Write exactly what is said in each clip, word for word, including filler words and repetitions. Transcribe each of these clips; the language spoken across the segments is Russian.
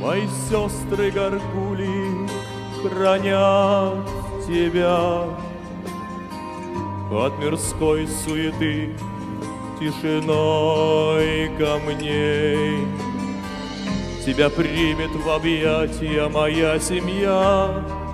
Мои сестры горгули хранят тебя от мирской суеты, тишиной камней. Тебя примет в объятия моя семья.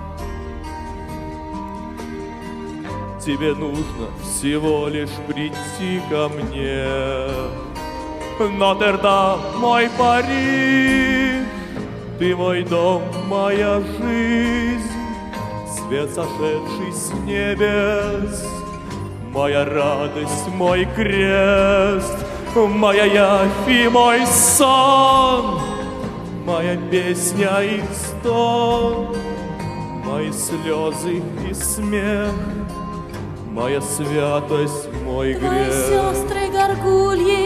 Тебе нужно всего лишь прийти ко мне. Нотр-Дам, мой Париж, ты мой дом, моя жизнь, свет, сошедший с небес, моя радость, мой крест, моя явь и мой сон, моя песня и стон, мои слезы и смех, моя святость, мой грех. Твои сестры горгульи,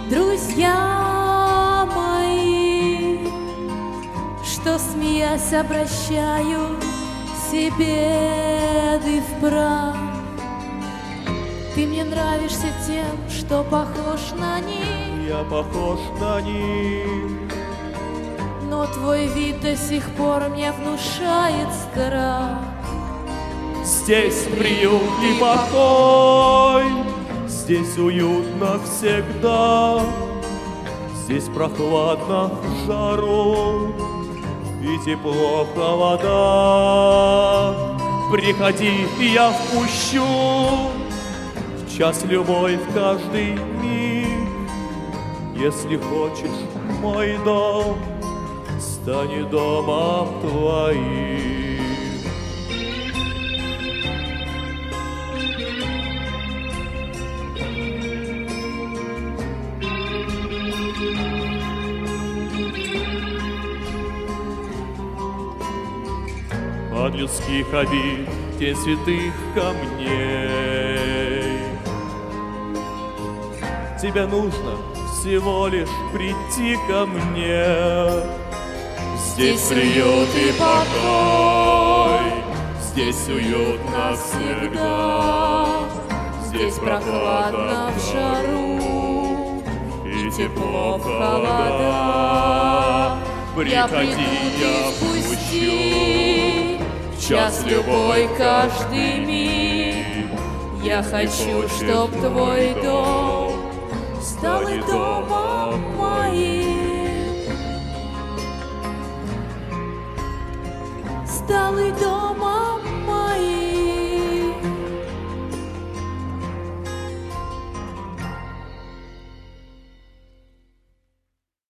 друзья мои, что, смеясь, обращаю все беды в прах. Ты мне нравишься тем, что похож на них. Я похож на них. Но твой вид до сих пор мне внушает страх. Здесь приют и покой, здесь уютно всегда, здесь прохладно в жару и тепло в холода. Приходи, я впущу в час любовь в каждый миг. Если хочешь, мой дом станет домом твоим. От людских обид тень святых камней. Тебе нужно всего лишь прийти ко мне. Здесь приют и покой, здесь уютно всегда, здесь прохладно в жару и тепло в холода. Приходи, я впущу в час любой каждый миг. Я хочу, чтоб твой дом стал и домом моим, Стал и домом